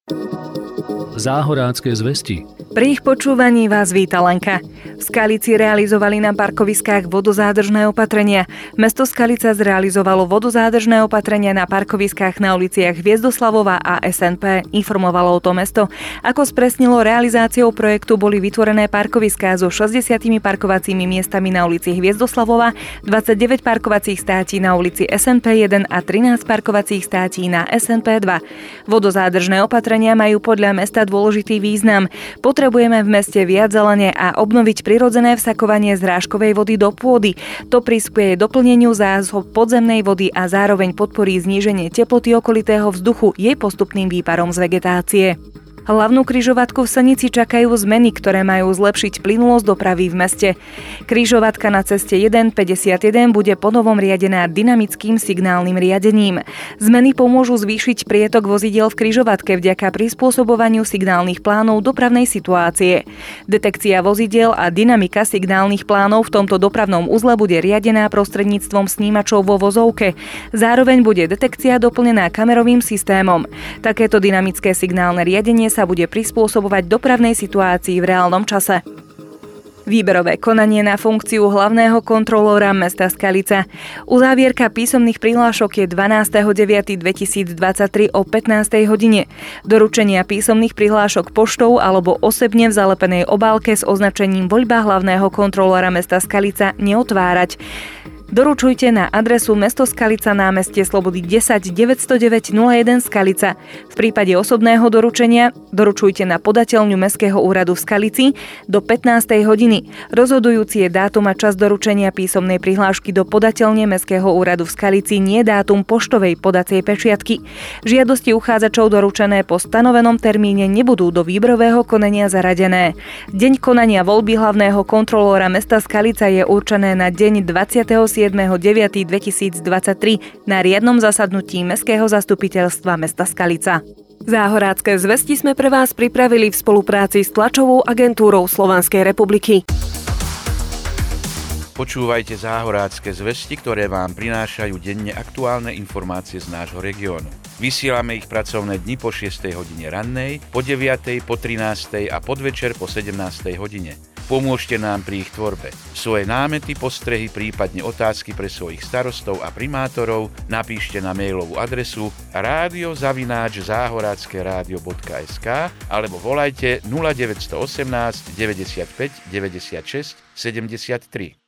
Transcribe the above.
Záhorácké zvesti. Pri ich počúvaní vás víta Lenka. V Skalici realizovali na parkoviskách vodozádržné opatrenia. Mesto Skalica zrealizovalo vodozádržné opatrenia na parkoviskách na uliciach Hviezdoslavova a SNP, informovalo o tom mesto. Ako spresnilo, realizáciou projektu boli vytvorené parkoviská so 60 parkovacími miestami na ulici Hviezdoslavova, 29 parkovacích státí na ulici SNP 1 a 13 parkovacích státí na SNP 2. Vodozádržné opatrenia majú podľa mesta dôležitý význam. Potrebujeme v meste viac zelene a obnoviť prirodzené vsakovanie zrážkovej vody do pôdy. To prispieje doplneniu zásob podzemnej vody a zároveň podporí zníženie teploty okolitého vzduchu jej postupným výparom z vegetácie. Hlavnú križovatku v Senici čakajú zmeny, ktoré majú zlepšiť plynulosť dopravy v meste. Križovatka na ceste 151 bude ponovom riadená dynamickým signálnym riadením. Zmeny pomôžu zvýšiť prietok vozidiel v križovatke vďaka prispôsobovaniu signálnych plánov dopravnej situácie. Detekcia vozidiel a dynamika signálnych plánov v tomto dopravnom uzle bude riadená prostredníctvom snímačov vo vozovke. Zároveň bude detekcia doplnená kamerovým systémom. Takéto dynamické signálne riadenie sa bude prispôsobovať dopravnej situácii v reálnom čase. Výberové konanie na funkciu hlavného kontrolóra mesta Skalica. Uzávierka písomných prihlášok je 12.9.2023 o 15. hodine. Doručenia písomných prihlášok poštou alebo osobne v zalepenej obálke s označením Voľba hlavného kontrolóra mesta Skalica neotvárať. Doručujte na adresu Mesto Skalica, námestie Slobody 10 909 01 Skalica. V prípade osobného doručenia doručujte na podateľňu Mestského úradu v Skalici do 15. hodiny. Rozhodujúci je dátum a čas doručenia písomnej prihlášky do podateľne Mestského úradu v Skalici, nie dátum poštovej podacej pečiatky. Žiadosti uchádzačov doručené po stanovenom termíne nebudú do výberového konania zaradené. Deň konania voľby hlavného kontrolóra mesta Skalica je určené na deň 27.9.2023 na riadnom zasadnutí Mestského zastupiteľstva mesta Skalica. Záhorácké zvesti sme pre vás pripravili v spolupráci s tlačovou agentúrou Slovenskej republiky. Počúvajte Záhorácké zvesti, ktoré vám prinášajú denne aktuálne informácie z nášho regiónu. Vysielame ich pracovné dni po 6. hodine rannej, po 9., po 13. a podvečer po 17. hodine. Pomôžte nám pri ich tvorbe. Svoje námety, postrehy, prípadne otázky pre svojich starostov a primátorov napíšte na mailovú adresu radio@zahorackeradio.sk alebo volajte 0918 95 96 73.